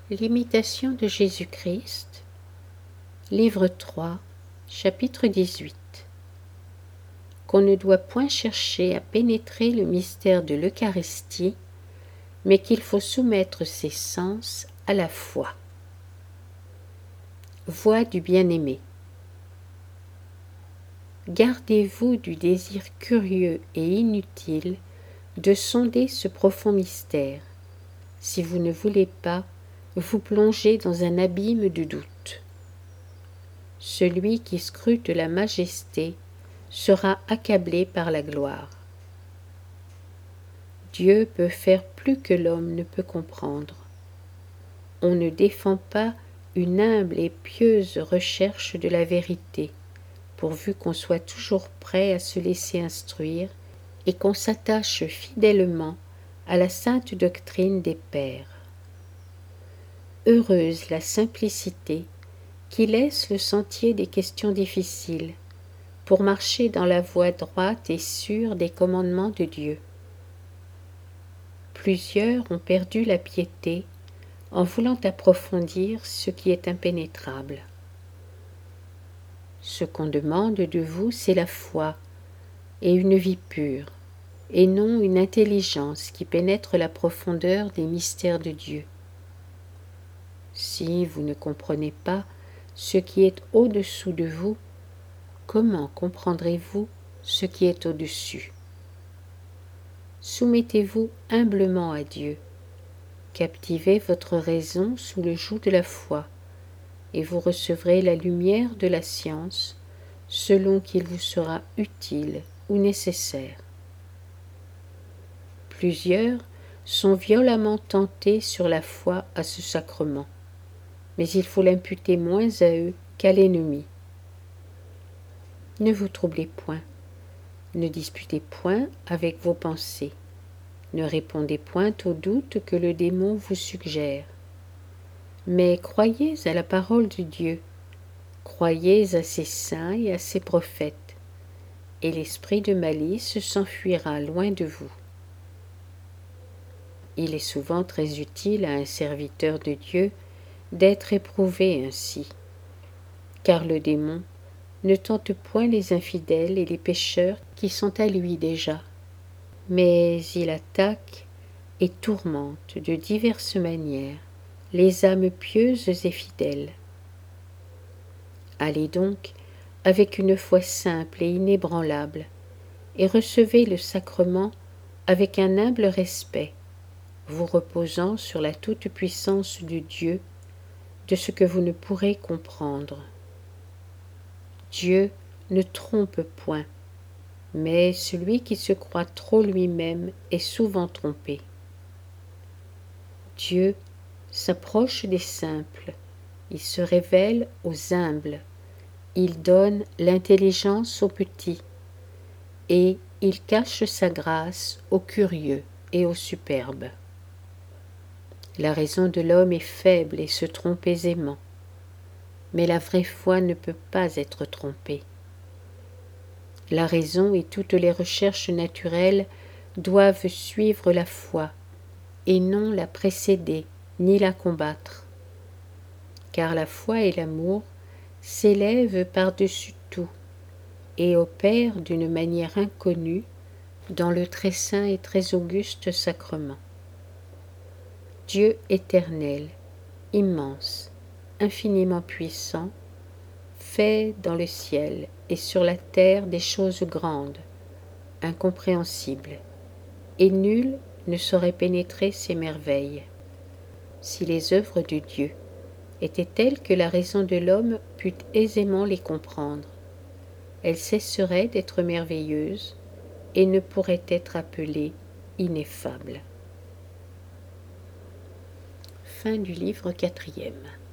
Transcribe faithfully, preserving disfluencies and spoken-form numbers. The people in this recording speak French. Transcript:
L'imitation de Jésus-Christ, livre trois, chapitre dix-huit. Qu'on ne doit point chercher à pénétrer le mystère de l'Eucharistie, mais qu'il faut soumettre ses sens à la foi. Voix du bien-aimé. Gardez-vous du désir curieux et inutile de sonder ce profond mystère, si vous ne voulez pas vous plonger dans un abîme de doute. Celui qui scrute la majesté sera accablé par la gloire. Dieu peut faire plus que l'homme ne peut comprendre. On ne défend pas une humble et pieuse recherche de la vérité, pourvu qu'on soit toujours prêt à se laisser instruire et qu'on s'attache fidèlement à la sainte doctrine des pères. Heureuse la simplicité qui laisse le sentier des questions difficiles pour marcher dans la voie droite et sûre des commandements de Dieu. Plusieurs ont perdu la piété en voulant approfondir ce qui est impénétrable. Ce qu'on demande de vous, c'est la foi et une vie pure, et non une intelligence qui pénètre la profondeur des mystères de Dieu. Si vous ne comprenez pas ce qui est au-dessous de vous, comment comprendrez-vous ce qui est au-dessus? Soumettez-vous humblement à Dieu, captivez votre raison sous le joug de la foi, et vous recevrez la lumière de la science selon qu'il vous sera utile ou nécessaire. Plusieurs sont violemment tentés sur la foi à ce sacrement, mais il faut l'imputer moins à eux qu'à l'ennemi. Ne vous troublez point, ne disputez point avec vos pensées, ne répondez point aux doutes que le démon vous suggère, mais croyez à la parole de Dieu, croyez à ses saints et à ses prophètes, et l'esprit de malice s'enfuira loin de vous. Il est souvent très utile à un serviteur de Dieu d'être éprouvé ainsi, car le démon ne tente point les infidèles et les pécheurs qui sont à lui déjà, mais il attaque et tourmente de diverses manières les âmes pieuses et fidèles. Allez donc avec une foi simple et inébranlable, et recevez le sacrement avec un humble respect, vous reposant sur la toute-puissance de Dieu, de ce que vous ne pourrez comprendre. Dieu ne trompe point, mais celui qui se croit trop lui-même est souvent trompé. Dieu s'approche des simples, il se révèle aux humbles, il donne l'intelligence aux petits, et il cache sa grâce aux curieux et aux superbes. La raison de l'homme est faible et se trompe aisément, mais la vraie foi ne peut pas être trompée. La raison et toutes les recherches naturelles doivent suivre la foi, et non la précéder ni la combattre, car la foi et l'amour s'élèvent par-dessus tout et opèrent d'une manière inconnue dans le très saint et très auguste sacrement. Dieu éternel, immense, infiniment puissant, fait dans le ciel et sur la terre des choses grandes, incompréhensibles, et nul ne saurait pénétrer ces merveilles. Si les œuvres de Dieu étaient telles que la raison de l'homme pût aisément les comprendre, elles cesseraient d'être merveilleuses et ne pourraient être appelées ineffables. Fin du livre quatrième.